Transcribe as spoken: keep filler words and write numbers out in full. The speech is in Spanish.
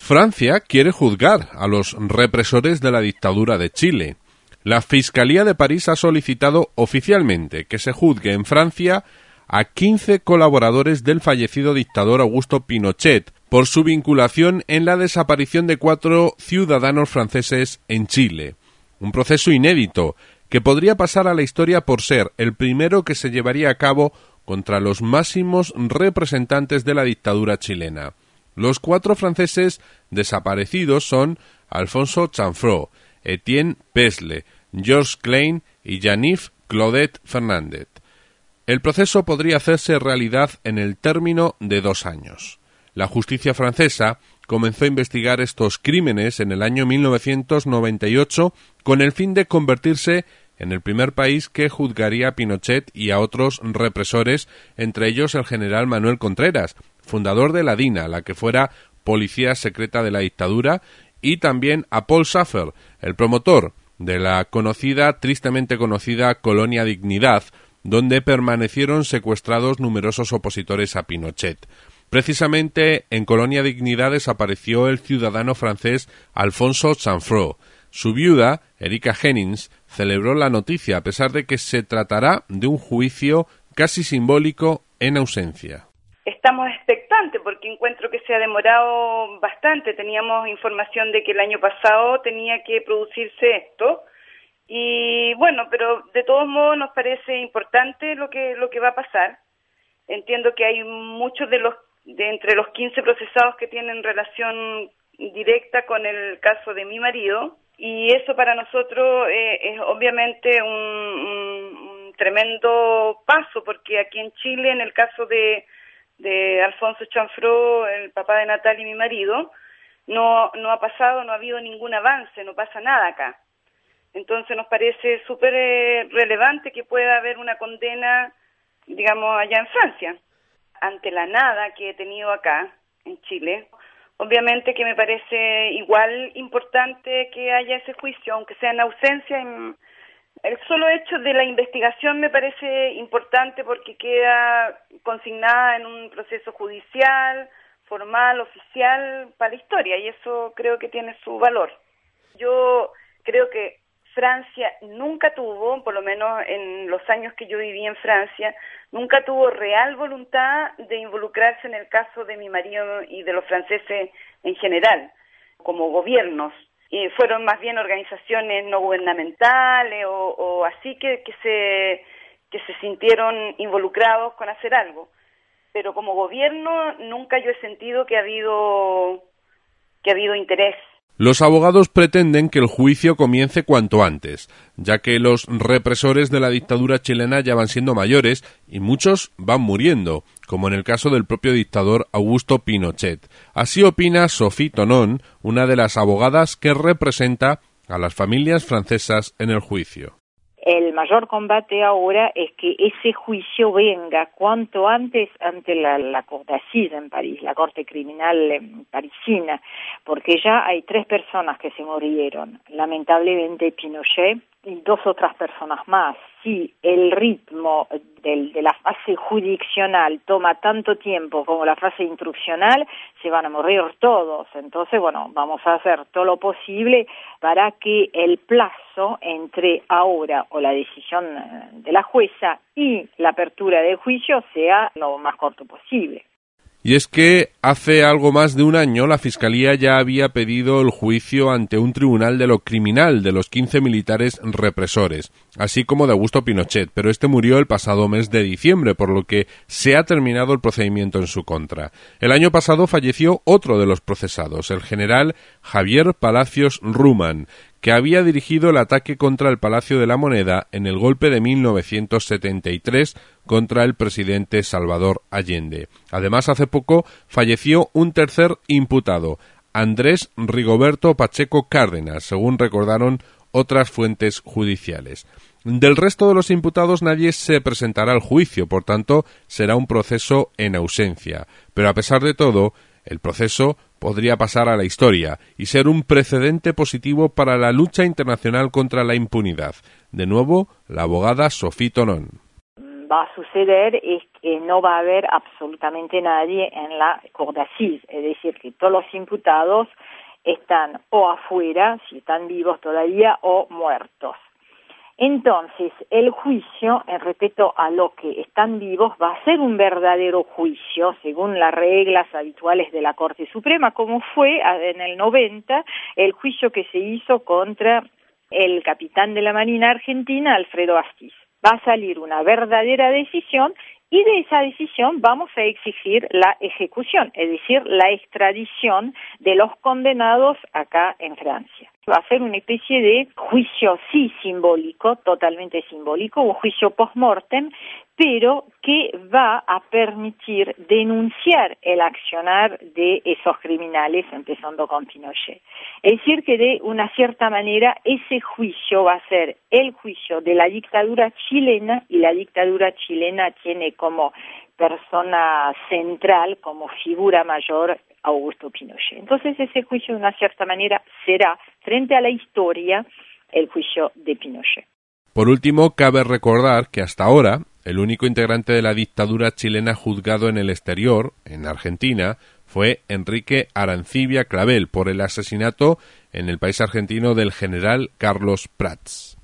Francia quiere juzgar a los represores de la dictadura de Chile. La Fiscalía de París ha solicitado oficialmente que se juzgue en Francia a quince colaboradores del fallecido dictador Augusto Pinochet por su vinculación en la desaparición de cuatro ciudadanos franceses en Chile. Un proceso inédito que podría pasar a la historia por ser el primero que se llevaría a cabo contra los máximos representantes de la dictadura chilena. Los cuatro franceses desaparecidos son Alfonso Chanfrot, Etienne Pesle, Georges Klein y Jean-Yves Claudette Fernández. El proceso podría hacerse realidad en el término de dos años. La justicia francesa comenzó a investigar estos crímenes en el año mil novecientos noventa y ocho con el fin de convertirse en el primer país que juzgaría a Pinochet y a otros represores, entre ellos el general Manuel Contreras, fundador de la DINA, la que fuera policía secreta de la dictadura, y también a Paul Schaffer, el promotor de la conocida, tristemente conocida Colonia Dignidad, donde permanecieron secuestrados numerosos opositores a Pinochet. Precisamente en Colonia Dignidad desapareció el ciudadano francés Alfonso Chanfrot. Su viuda, Erika Jennings, celebró la noticia a pesar de que se tratará de un juicio casi simbólico en ausencia. Estamos expectantes porque encuentro que se ha demorado bastante. Teníamos información de que el año pasado tenía que producirse esto y bueno, pero de todos modos nos parece importante lo que lo que va a pasar. Entiendo que hay muchos de los de entre los quince procesados que tienen relación directa con el caso de mi marido y eso para nosotros eh, es obviamente un, un, un tremendo paso porque aquí en Chile en el caso de de Alfonso Chanfrot, el papá de Natalia y mi marido, no no ha pasado, no ha habido ningún avance, no pasa nada acá. Entonces nos parece súper eh, relevante que pueda haber una condena, digamos, allá en Francia. Ante la nada que he tenido acá, en Chile, obviamente que me parece igual importante que haya ese juicio, aunque sea en ausencia. En, el solo hecho de la investigación me parece importante porque queda consignada en un proceso judicial, formal, oficial, para la historia, y eso creo que tiene su valor. Yo creo que Francia nunca tuvo, por lo menos en los años que yo viví en Francia, nunca tuvo real voluntad de involucrarse en el caso de mi marido y de los franceses en general, como gobiernos. Y fueron más bien organizaciones no gubernamentales o, o así que, que se que se sintieron involucrados con hacer algo. Pero como gobierno nunca yo he sentido que ha habido que ha habido interés. Los abogados pretenden que el juicio comience cuanto antes, ya que los represores de la dictadura chilena ya van siendo mayores y muchos van muriendo, como en el caso del propio dictador Augusto Pinochet. Así opina Sophie Tonon, una de las abogadas que representa a las familias francesas en el juicio. El mayor combate ahora es que ese juicio venga cuanto antes ante la, la Corte d'Assise en París, la Corte Criminal eh, parisina, porque ya hay tres personas que se murieron, lamentablemente Pinochet y dos otras personas más. Si el ritmo del, de la fase jurisdiccional toma tanto tiempo como la fase instruccional, se van a morir todos. Entonces, bueno, vamos a hacer todo lo posible para que el plazo entre ahora o la decisión de la jueza y la apertura del juicio sea lo más corto posible. Y es que hace algo más de un año la Fiscalía ya había pedido el juicio ante un tribunal de lo criminal de los quince militares represores, así como de Augusto Pinochet, pero este murió el pasado mes de diciembre, por lo que se ha terminado el procedimiento en su contra. El año pasado falleció otro de los procesados, el general Javier Palacios Ruman, que había dirigido el ataque contra el Palacio de la Moneda en el golpe de mil novecientos setenta y tres contra el presidente Salvador Allende. Además, hace poco falleció un tercer imputado, Andrés Rigoberto Pacheco Cárdenas, según recordaron otras fuentes judiciales. Del resto de los imputados nadie se presentará al juicio, por tanto, será un proceso en ausencia. Pero a pesar de todo, el proceso podría pasar a la historia y ser un precedente positivo para la lucha internacional contra la impunidad. De nuevo, la abogada Sophie Tonon. Va a suceder es eh, no va a haber absolutamente nadie en la cour d'assises, es decir, que todos los imputados están o afuera, si están vivos todavía, o muertos. Entonces, el juicio, en respeto a los que están vivos, va a ser un verdadero juicio, según las reglas habituales de la Corte Suprema, como fue en el noventa el juicio que se hizo contra el capitán de la Marina Argentina, Alfredo Astiz. Va a salir una verdadera decisión y de esa decisión vamos a exigir la ejecución, es decir, la extradición de los condenados acá en Francia. Va a ser una especie de juicio, sí, simbólico, totalmente simbólico, un juicio post-mortem, pero que va a permitir denunciar el accionar de esos criminales, empezando con Pinochet. Es decir, que de una cierta manera ese juicio va a ser el juicio de la dictadura chilena, y la dictadura chilena tiene como persona central, como figura mayor, Augusto Pinochet. Entonces ese juicio de una cierta manera será, frente a la historia, el juicio de Pinochet. Por último, cabe recordar que hasta ahora el único integrante de la dictadura chilena juzgado en el exterior, en Argentina, fue Enrique Arancibia Clavel por el asesinato en el país argentino del general Carlos Prats.